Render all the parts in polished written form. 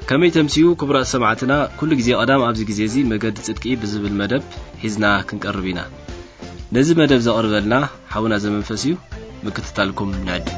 كمي تمسيو كبرى سمعتنا كل جزي قدام أبز جزيزي مجد صدقي بزب المدب حزنا كنقربينا نزي مدب زقربلنا حاونا زمن فسيو مكتتالكم نعد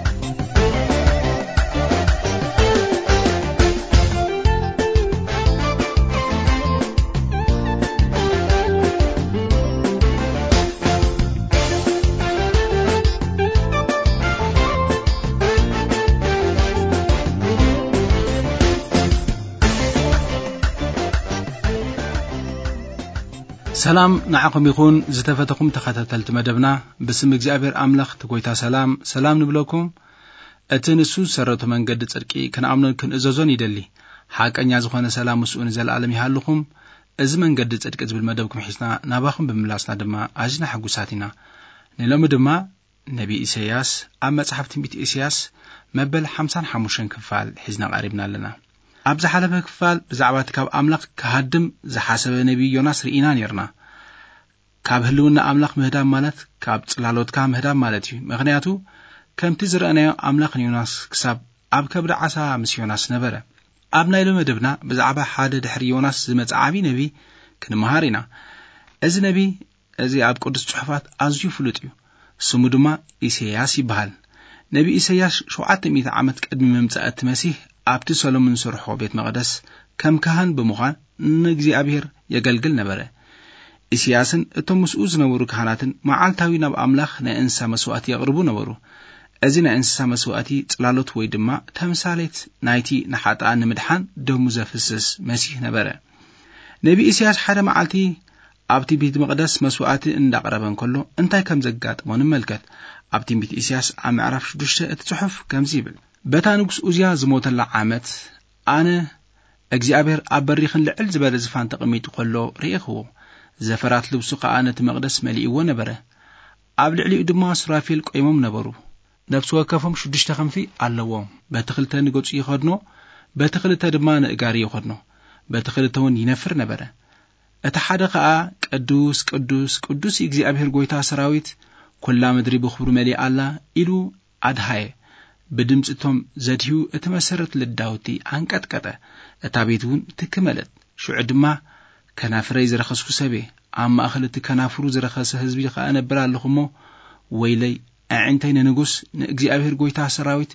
سلام نعقم يكون زتفتكم تختتلت مدبنا باسم እግዚአብሔር አምላክ ተጎይታ ሰላም ንብለኩም እትንሱ ሰረቱ መንገድ ጽድቂ ከናምነን ክንእዘዞን ይደሊ ሐቀኛ ዝኾነ ሰላም መስኡን ዘላለም ይሃልኩም እዚ መንገድ ጽድቂ ዝብል መደብኩም ሒስና ናባኹም በመላስና ድማ አጅና ሐጉሳቲና ንሎም ድማ ነቢ ኢሳያስ ኣብ መጽሐፍ ትንቢት ኢሳያስ መበል 55 ክፋል ሒስና ቀሪብና ኣለና أبز حلفة كفال بزعبات كاب أملاق كهدم زحاسب نبي يوناس رئينا نيرنا كاب هلونا أملاق مهدام مالت كاب تلالوت كام مهدام مالتي مغنياتو كم تزرقنا أملاق يوناس كساب أب كبر عسا مس يوناس نبرة أبنا يلو مدبنا بزعبا حاد دحر يوناس زمت عابي نبي كن مهارينا إز نبي إزي أب قدس صحفات أزيو فلوتيو سمودما إسياس يبهال نبي إسياس شو عتميت عمت قدم ممتأت مسيح أبتي سولومون سرحو بيت مقدس كم كهان بمخان نجزي أبير يقلقل نبره إسياسن اتم مسؤوز نورو كهاناتن معالتاوي نب أملاخ نأنسى مسواتي يغربو نورو أزي نأنسى مسواتي تلالوت ويدما تمثالت نايتي نحاطا نمدحان دو مزافسس مسيح نبره نبي إسياس حدا معالتي أبتي بيت مقدس مسواتي اندقربان كله انتاي كم زقات ونملكت أبتي بيت إسياس عم عرف شدوشة اتتحف كم زيبل بتانوكس أوزيا زموت اللعامت أنا أجزابير أبريخن لعل زبادة زفان تقميت قلو ريخو زفرات لبسوق آنة مقدس مليء ونبره قبل علي دما سرافيل قيمم نبرو نفسه كفهم شدش تخمثي اللوام بتخلتها نقص يخدنو بتخلتها دما نقاري يخدنو بتخلتها ينفر نبره أتحدق قدوس قدوس قدوس أجزابير قويتا سراويت كل مدري بخبر مليء الله إلو أدهاي بدمصتهم زديو اتمسرت للداوتي አንቀጥቀጠ እታቤቱን ትከመለት ሹዕድማ ከናፍረይ ዝረኸስኩ ሰቤ አማ አኽልት ከናፍሩ ዝረኸሰ ህዝቢ ከአነብር ኣለኹሞ ወይለይ አዕንተይ ንጉስ ንእግዚአብሔር ጎይታ ሰራዊት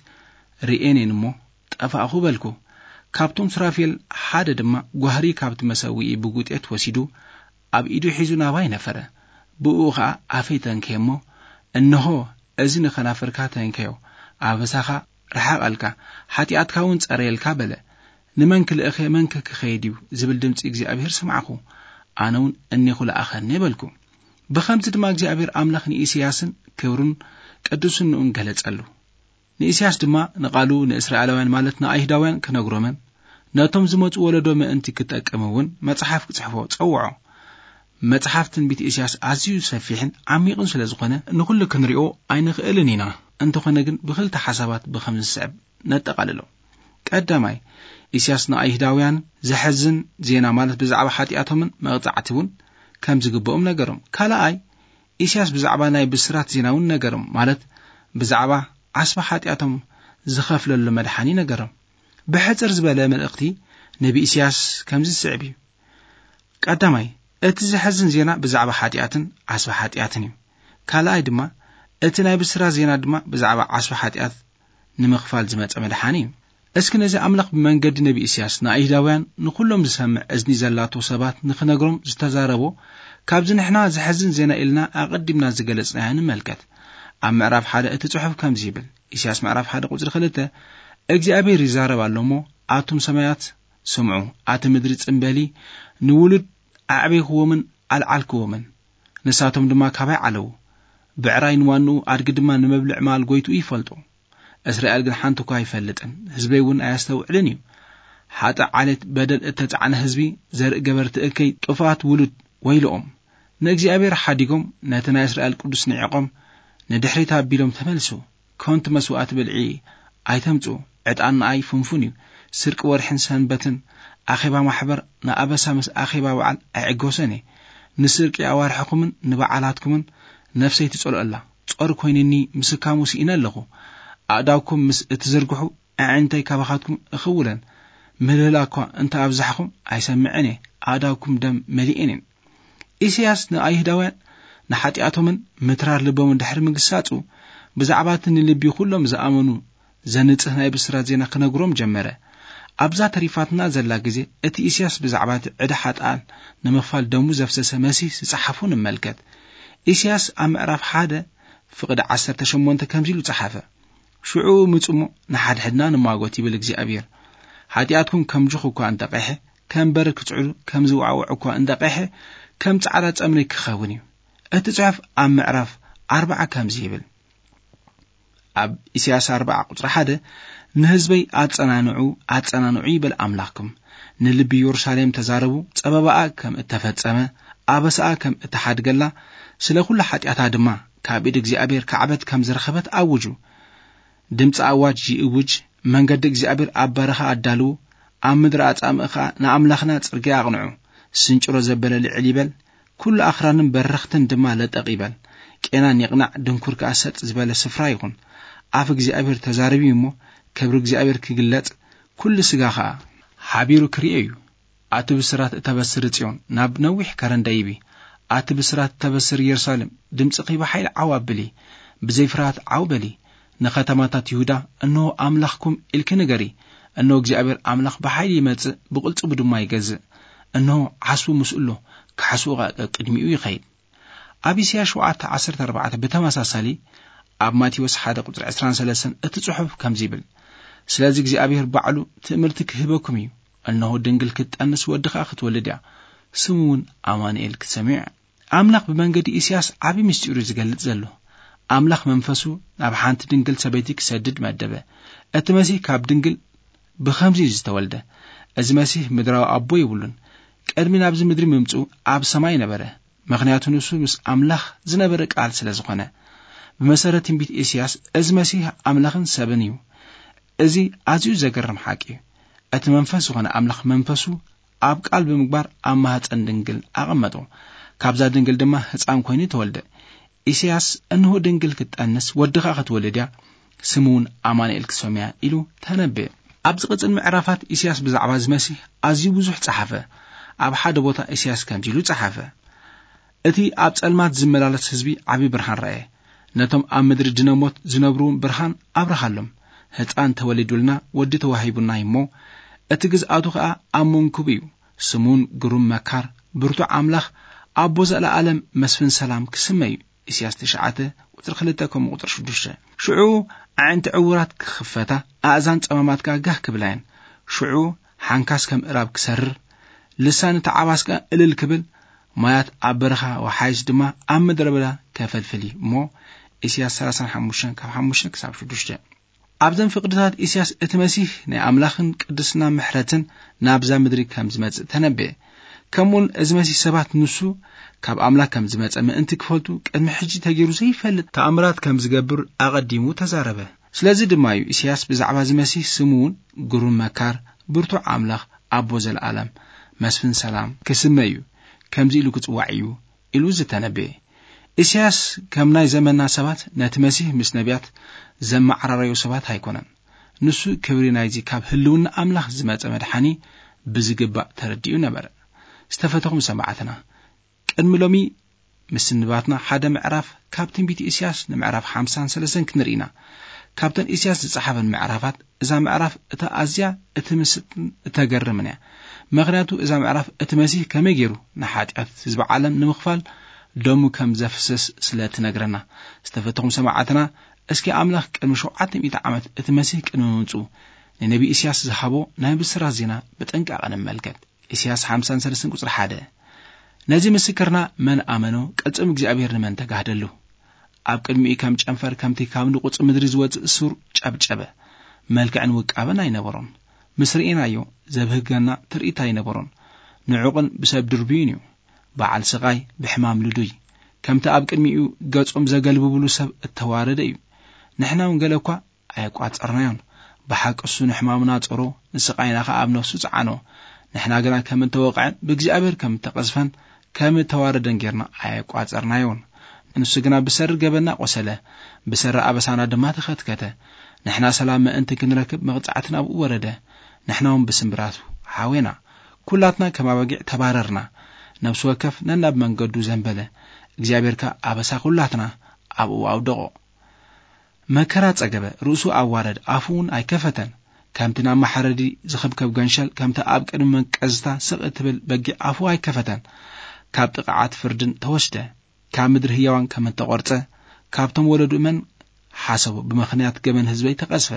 ሪኤኔንሞ ጠፋኹ በልኩ ካብቶም ስራፊል ሓደ ድማ ጓህሪ ካብት መሰዊ ብጉጤት ወሲዱ ኣብ ኢዱ ሒዙ ናባይ ነፈረ ብኡኻ አፈይተንከሞ እነሆ እዝነ ከናፍርካ ተንከዮ አበሳኻ ረሓቅ አልካ ሓጢአትካውን ጸረየልካ በለ ንመንክ ለእኸ መንክ ከኸይዲው ዝብል ድምጽ እግዚአብሔር ሰማዕኹ ኣነውን እኔኹ ለኣኸነ በልኩ በኸምዝ ድማ እግዚአብሔር አምላኽ ንኢሳያስን ክብሩን ቅዱስን ገለጸሉ ንኢሳያስ ድማ ንቃሉ ንእስራኤላውያን ማለት ንአይሁዳውያን ከነግሮመን ነቶም ዝመጹ ወለዶ ምእንቲ ክጠቀመውን መጽሐፍ ክጽሕፎ ጸውዖ መጽሐፍ ትንቢት ኢሳያስ ኣዝዩ ሰፊሕን ዓሚቕን ስለዝኾነ ንኹሉ ክንሪኦ ኣይንኽእልን ኢና እንተኾነ ግን ብኽልተ ሓሳባት ብኸምዝ ስዕብ ነጠቃልሎ ቀዳማይ ኢሳያስ ንአይሁዳውያን ዘሕዝን ዜና ማለት ብዛዕባ ሓጢአቶምን መቕጻዕቲውን ከም ዝግብኦም ነገሮም ካልኣይ ኢሳያስ ብዛዕባ ናይ ብስራት ዜናውን ነገሮም ማለት ብዛዕባ ዓስባ ሓጢአቶም ዝኸፍለሉ መድሓኒ ነገሮም ብሕፅር ዝበለ መልእኽቲ ነቢ ኢሳያስ ከምዚ ዝስዕብ እዩ ቀዳማይ እቲ ዘሕዝን ዜና ብዛዕባ ሓጢአትን ዓስባ ሓጢአትን እዩ ካልኣይ ድማ እቲ ናይ ብስራት ዜና ድማ ብዛዕባ ዓስባ ሓጢአት ንምኽፋል ዝመጸ መድሓኒ እዩ እስኪ ነዚ ኣምላኽ ብመንገዲ ነቢ ኢሳያስ ንአይሁዳውያን ንኹሎም ዝሰምዕ እዝኒ ዘላቶ ሰባት ንኽነግሮም ዝተዛረቦ ካብዚ ንሕና ዘሕዝን ዜና ኢልና ኣቐዲምና ዝገለጽናዮ ንመልከት ኣብ ምዕራፍ 1 እቲ ጽሑፍ ከምዚ ይብል ኢሳያስ ምዕራፍ 1 ቁጽሪ 2 እግዚአብሔር ይዛረብ ኣሎሞ ኣቶም ሰማያት ስምዑ ኣቲ ምድሪ ጽምበሊ ንውሉድ ኣዕቤኽዎምን ኣልዓልክዎምን ንሳቶም ድማ ካባይ ዓለው ብዕራይ ንዋኑ ኣድጊ ድማ ንመብልዕ ማል ጎይቱ ይፈልጡ እስራኤል ግን ሓንቲ እኳ አይፈልጥን ህዝበይ እውን አያስተውዕልን እዩ ሓጣ ዓለት በደል እተጻዕነ ህዝቢ ዘርኢ ገበርቲ እከይ ጥፋት ውሉድ ወይሎም ንእግዚአብሔር ሓዲጎም ነተና እስራኤል ቅዱስ ንዕቆም ንድሕሪት ኣቢሎም ተመልሱ ኮንት መስዋዕት ብልዒ ኣይተምጹ ዕጣን ኣይ ፍንፉን እዩ ስርቅ ወርሕን ሰንበትን ኣኼባ ማሕበር ንኣበሳ ምስ ኣኼባ በዓል ኣይዕጎሰኒ ንስርቂ ኣዋርሕኩምን ንበዓላትኩምን ነፍሰይ ትጸልአላ ጾር ኮይነኒ ምስካሙ ሲኢነ ኣለኹ ኣዳውኩም ምስ እትዘርግሑ ኣዕንተይ ካባኻትኩም እኽውለን ምልላኳ እንተ ኣብዛሕኩም ኣይሰምዕኔ ኣዳውኩም ደም መሊእኔን ኢሳያስ ንኣይሁዳውያን ንሓጢኣቶምን ምትራር ልቦምን ድሕሪ ምግሳጹ ብዛዕባ እቲ ንልቢ ኩሎም ዝኣመኑ ዘንጽህ ናይ ብስራት ዜና ክነግሮም ጀመረ። ኣብዛ ተሪፋትና ዘላ ግዜ እቲ ኢሳያስ ብዛዕባ እቲ ዕዳ ሓጣን ንምኽፋል ደሙ ዘፍሰሰ መሲህ ዝጸሓፉ ንመልከት። ኢሳያስ ኣብ ምዕራፍ 1 ፍቅዲ 18 ከምዚ ኢሉ ጸሓፈ። ሽዑ ምጽሞ ንሓድሕድና ንማጎት ይብል እግዚአብሔር። ሓጢኣትኩም ከም ጅኹ እኳ እንተቀይሐ ከም በረድ ክጽዕሉ ከም ዝዋዕውዕ እኳ እንተቀይሐ ከም ጻዕዳ ጸምሪ ክኸውን እዩ። እቲ ጽሑፍ ኣብ ምዕራፍ 40 ከምዚ ይብል። ኣብ ኢሳያስ 40 ቁጥሪ 1 ንህዝበይ ኣጸናንዑ ይብል ኣምላኽኩም። ንልቢ ኢየሩሳሌም ተዛረቡ፣ ጸበባኣ ከም እተፈጸመ ኣበሳኣ ከም እተሓድገላ ስለ ኩሉ ሓጢኣታ ድማ ካብ ኢድ እግዚአብሔር ካዕበት ከም ዝረኸበት ኣውጁ። ድምፂ ኣዋጅ ይእውጅ፣ መንገዲ እግዚአብሔር ኣብ በረኻ ኣዳልው፣ ኣብ ምድሪ ኣጻምእኻ ንኣምላኽና ጽርግያ ኣቕንዑ። ስንጭሮ ዘበለ ልዕል ይበል፣ ኩሉ ኣኽራንን በረኽትን ድማ ለጠቕ ይበል። ቄናን ይቕናዕ፣ ድንኩር ከዓ ሰጥ ዝበለ ስፍራ ይኹን። ኣፍ እግዚአብሔር ተዛረቢ እሞ ክብሪ እግዚአብሔር ክግለጽ፣ ኩሉ ስጋ ከዓ ሓቢሩ ክርኤ እዩ። ኣቲ ብስራት እተበስር ጽዮን ናብ ነዊሕ ከረንዳ ይቢ። ኣቲ ብስራት እተበስር ኢየሩሳሌም ድምጽኺ ብሓይሊ ዓው ኣበሊ፣ ብዘይፍርሃት ዓው በሊ። ንኸተማታት ይሁዳ እነሆ ኣምላኽኩም ኢልኪ ንገሪ። እነሆ እግዚአብሔር ኣምላኽ ብሓይሊ ይመጽእ፣ ብቕልጽቡ ድማ ይገዝእ። እነሆ ዓስቡ ምስኡሎ ክሓስኡቓ ቅድሚኡ ይኸይድ። ኣብ ኢሳይያስ 7:14 ብተመሳሳሊ ኣብ ማቴዎስ 1 ቁጥሪ 23 እቲ ጽሑፍ ከምዚ ይብል። ስለዚ እግዚአብሔር ባዕሉ ትእምርቲ ክህበኩም እዩ። እነሆ ድንግል ክትጠንስ ወድኻ ክትወልድ እያ፣ ስሙ እውን ኣማኑኤል ክትሰምዕ። ኣምላኽ ብመንገዲ ኢሳይያስ ዓቢ ምስጢሩ ዝገልጽ ዘሎ ኣምላኽ መንፈሱ ናብ ሓንቲ ድንግል ሰበይቲ ክሰድድ መደበ። እቲ መሲህ ካብ ድንግል ብኸምዚ ዝተወልደ። እዚ መሲህ ምድራዊ ኣቦ ይብሉን። ቀድሚ ናብዚ ምድሪ ምምጽኡ ኣብ ሰማይ ነበረ። ምኽንያቱ ንሱ ምስ ኣምላኽ ዝነበረ ቃል ስለ ዝኾነ ብመሰረት ትንቢት ኢሳይያስ እዚ መሲህ ኣምላኽን ሰብን እዩ። እዚ ኣዝዩ ዘገርም ሓቂ እዩ። እቲ መንፈስ ዝኾነ ኣምላኽ መንፈሱ ኣብ ቃል ብምግባር ኣብ ማህፀን ድንግል ኣቐመጦ። ካብዛ ድንግል ድማ ሕፃን ኮይኑ ተወልደ። ኢሳይያስ እንሆ ድንግል ክትጠንስ ወድኻ ክትወልድ እያ፣ ስሙ እውን ኣማኑኤል ክትሰምዕ ኢሉ ተነበየ። ኣብ ዝቕጽል ምዕራፋት ኢሳይያስ ብዛዕባ እዚ መሲህ ኣዝዩ ብዙሕ ጸሓፈ። ኣብ ሓደ ቦታ ኢሳይያስ ከምዚ ኢሉ ጸሓፈ። እቲ ኣብ ጸልማት ዝመላለስ ህዝቢ ዓቢ ብርሃን ረአየ። ነቶም ኣብ ምድሪ ድነሞት ዝነብሩን ብርሃን ኣብርሃሎም። ሕፃን ተወሊዱልና ወዲ ተዋሂቡና እሞ እቲ ግዝኣቱ ከዓ ኣብ መንኩብ እዩ። ስሙን ግሩም መካር፣ ብርቱዕ ኣምላኽ፣ ኣቦ ዘለዓለም፣ መስፍን ሰላም ክስመ እዩ። ኢሳይያስ 9 ቁጥሪ 2 ከምኡ ቁጥሪ 6 ሽዑ ኣዕንቲ ዕውራት ክኽፈታ፣ ኣእዛን ጸማማትካ ጋህ ክብላየን። ሽዑ ሓንካስ ከም እራብ ክሰርር፣ ልሳን ተዓባስካ እልል ክብል፣ ማያት ኣብ በረኻ ወሓይስ ድማ ኣብ ምድረ በዳ ከፈልፍሊ እሞ ኢሳይያስ 35:5-6 ኣብዘን ፍቅድታት ኢሳይያስ እቲ መሲህ ናይ ኣምላኽን ቅድስና ምሕረትን ናብዛ ምድሪ ከም ዝመጽእ ተነበየ። ከምኡውን እዚ መሲህ ሰባት ንሱ ካብ ኣምላኽ ከም ዝመጸ ምእንቲ ክፈልጡ ቅድሚ ሕጂ ተገይሩ ዘይፈልጥ ተኣምራት ከም ዝገብር ኣቐዲሙ ተዛረበ። ስለዚ ድማ እዩ ኢሳይያስ ብዛዕባ እዚ መሲህ ስሙ እውን ግሩም መካር፣ ብርቱዕ ኣምላኽ፣ ኣቦ ዘለዓለም፣ መስፍን ሰላም ክስመ እዩ፣ ከምዚ ኢሉ ክጽዋዕ እዩ ኢሉ ዝተነበየ። ኢሳይያስ ከም ናይ ዘመንና ሰባት ነቲ መሲህ ምስ ነቢያት ዘመዓራረዩ ሰባት ኣይኮነን። ንሱ ክብሪ ናይዚ ካብ ህልውና ኣምላኽ ዝመጸ መድሓኒ ብዝግባእ ተረዲኡ ነበረ። ዝተፈተኹም ሰማዕትና ቅድሚ ሎሚ ምስ ንባትና ሓደ ምዕራፍ ካብ ትንቢት ኢሳይያስ ንምዕራፍ 53 ክንርኢና። ካብተን ኢሳይያስ ዝጸሓፈን ምዕራፋት እዛ ምዕራፍ እታ ኣዝያ እትምስጥን እተገርምን እያ። ምክንያቱ እዛ ምዕራፍ እቲ መሲህ ከመይ ገይሩ ንሓጢኣት ህዝቢ ዓለም ንምኽፋል ደሙ ከም ዘፍስስ ስለ ትነግረና። ዝተፈተኹም ሰማዕትና እስኪ ኣምላኽ ቅድሚ 700 ዓመት እቲ መሲህ ቅድሚ ምምጽኡ ንነቢ ኢሳይያስ ዝሃቦ ናይ ብስራት ዜና ብጥንቃቐ ንመልከት። ኢሳይያስ 53 ቁጥሪ 1 ነዚ ምስክርና መን ኣመኖ ቅልጽም እግዚአብሔር ንመን ተጋህደሉ። ኣብ ቅድሚኡ ከም ጨንፈር ከምቲ ካብ ንቁጽ ምድሪ ዝወጽእ ሱር ጨብጨበ። መልክዕን ውቃበን ኣይነበሮን። ምስ ርኢናዮ ዘብህገና ትርኢት ኣይነበሮን። ንዑቕን ብሰብ ድርብዩን እዩ። በዓል ስቓይ ብሕማም ልዱይ ከምቲ ኣብ ቅድሚኡ ገጾም ዘገልብብሉ ሰብ እተዋረደ እዩ። ንሕና እውን ገለ እኳ ኣይቋጸርናዮን። ብሓቂ እሱ ንሕማምና ጸሮ፣ ንስቓይና ከዓ ኣብ ነፍሱ ጸዓኖ። ንሕና ግና ከም እንተወቕዐን ብእግዚአብሔር ከም እንተቐዝፈን ከም ተዋረደን ጌርና ኣይቋጸርናዮን። ንሱ ግና ብሰር ገበና ቆሰለ ብሰር አበሳና ድማ ተኸትከተ ንሕና ሰላም ምእንቲ ክንረክብ መቕጻዕትና ኣብኡ ወረደ ንሕናውን ብስምብራቱ ሓዌና ኩላትና ከማበጊዕ ተባረርና ነፍስ ወከፍ ነናብ መንገዱ ዘንበለ እግዚአብሔርካ አበሳ ኩላትና ኣብኡ አውደቆ መከራ ጸገበ ርእሱ አዋረድ አፉን አይከፈተን ከምትና ማሐረዲ ዝኽብከብ ገንሸል ከምታ ኣብ ቅድመ መንቀዝታ ስቕ ትብል በጊዕ አፉ አይከፈተን ካብ ጥቃዓት ፍርድን ተወስደ ካብ ምድሪ ህያዋን ከም ተቆርጸ ካብቶም ወለዱ መን ሓሰቡ ብምኽንያት ገበን ህዝበይ ተቀስፈ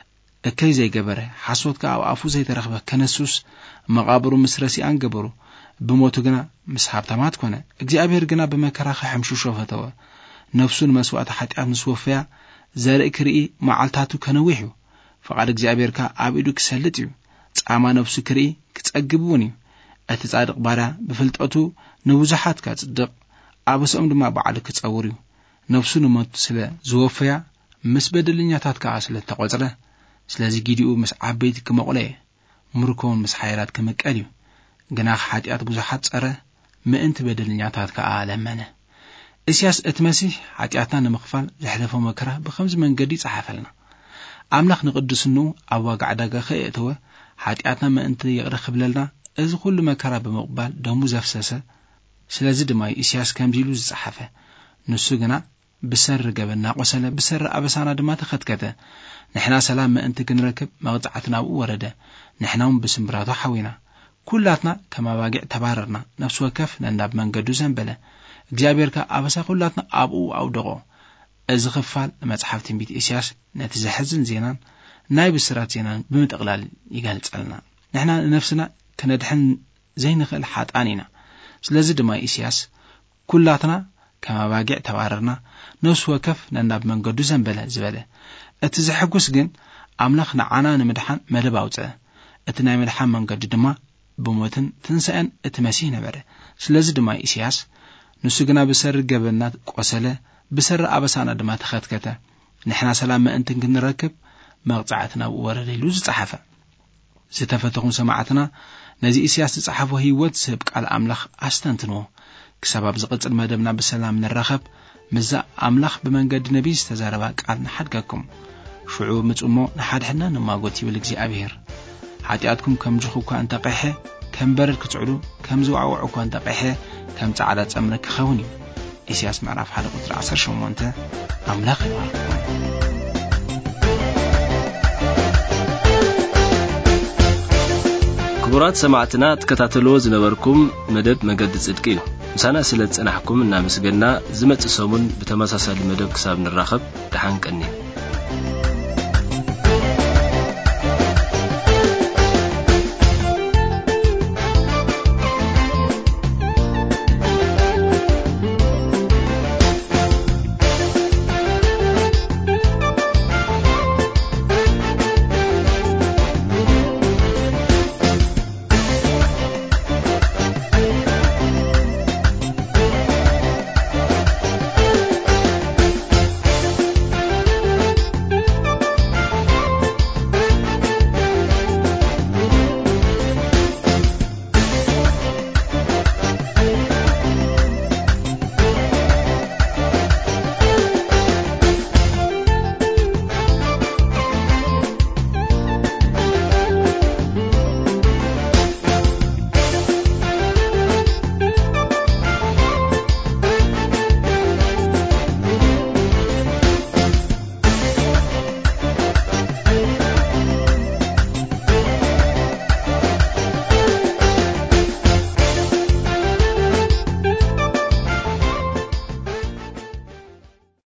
እከይ ዘይገበረ ሓሶትካ ኣብ አፉ ዘይተረኽበ ከነሱስ መቃብሩ ምስረሲ አንገበሩ ብሞቱ ግና ምስ ሃብታማት ኮነ እግዚአብሔር ግና በመከራ ከሕምሽሾ ፈተወ ነፍሱን መስዋዕት ኃጢአት ንስወፈያ ዘርኢ ክርኢ መዓልታቱ ከነዊሑ ፈቃድ እግዚአብሔርካ ኣብ ኢዱ ክሰልጥ እዩ ጻማ ነፍሱ ክርኢ ክጸግብውን እዩ እቲ ጻድቕ ባሪያ ብፍልጠቱ ንብዙሓት ከጽድቕ አበሶም ድማ በዓል ክጸውር እዩ ነፍሱን ሞት ስለ ዝወፈያ ምስ በደልኛታት ከዓ ስለ ተቆጽረ ስለዚ ጊዲኡ ምስ ዓበይቲ ክመቁለየ ምርኮውን ምስ ሓይራት ክመቀል እዩ ግና ኃጢአት ብዙሓት ጸረ ምእንቲ በደልኛታት ከዓ ለመነ ኢሳይያስ እቲ መሲሕ ኃጢአትና ንምኽፋል ዘሕለፈ መከራ ብኸምዚ መንገዲ ጻሐፈልና አምላኽ ንቅድስኑ ኣብ ዋጋዕ ዳጋ ከየእተወ ኃጢአትና ምእንቲ ይቕርኽብለልና እዚ ኩሉ መከራ ብምቕባል ደሙ ዘፍሰሰ ስለዚ ድማ ኢሳይያስ ከምዚሉ ዝጻሐፈ ንሱ ግና ብሰር ገበና ቆሰለ ብሰር አበሳና ድማ ተኸትከተ ንሕና ሰላም ምእንቲ ክንረክብ መቕጻዕትና ኣብኡ ወረደ ንሕናውን ብስምብራቱ ሓዊና ኩላትና ከማባጊዕ ተባረርና ነፍስ ወከፍ ነናብ መንገዱ ዘንበለ እግዚአብሔርካ አበሳ ኩላትና ኣብኡ አውደቆ እዚ ክፋል መጽሐፍ ትንቢት ኢሳይያስ ነቲ ዘሕዝን ዜናን ናይ ብስራት ዜናን ብምጥቕላል ይገልጸልና ንሕና ነፍስና ከነድሕን ዘይንኽእል ሓጣን ኢና ስለዚ ድማ ኢሳይያስ ኩላትና ከማባጊዕ ተባረርና ነፍስ ወከፍ ነናብ መንገዱ ዘንበለ ዝበለ እቲ ዝሕጉስ ግን አምላኽ ንዓና ንምድሓን መደብ ኣውፅአ እቲ ናይ ምድሓን መንገዲ ድማ ብሞትን ትንሣኤን እቲ መሲሕ ነበረ ስለዚ ድማ ኢሳይያስ ንሱ ግና ብሰር ገበና ቆሰለ ብሰር አበሳና ድማ ተኸትከተ ንሕና ሰላም ምእንቲ ክንረክብ መቕጻዕትና ኣብኡ ወረደ ኢሉ ዝጻሐፈ ዝተፈተኹም ሰማዕትና ነዚ ኢሳይያስ ዝጻሐፈ ህይወት ዝህብ ቃል አምላኽ አስተንትንዎ ክሳብ ኣብ ዝቕጽል መደብና ብሰላም ንረኸብ ምዛ አምላኽ ብመንገዲ ነቢይ ዝተዛረባ ቃል ንሓድገኩም ሽዑ ምጽሞ ንሓድሕና ንማጎት ይብል እግዚአብሔር ኃጢአትኩም ከም ጅኹ እኳ እንተቀሐ ከም በረድ ክትዕሉ ከም ዝዋዕውዕ እኳ እንተቀሐ ከም ጻዕዳ ጸምረ ክኸውን እዩ ኢሳይያስ ምዕራፍ 1 ቁጥር 18 አምላኽ ይባርክኩም ክቡራት ሰማዕትና ተከታተልዎ ዝነበርኩም መደብ መገዲ ጽድቂ እዩ ምሳና ስለ ጽናሕኩም እናመስገና ዝመጽእ ሰሙን ብተመሳሳሊ መደብ ክሳብ ንራኸብ ደሓን ቀኒ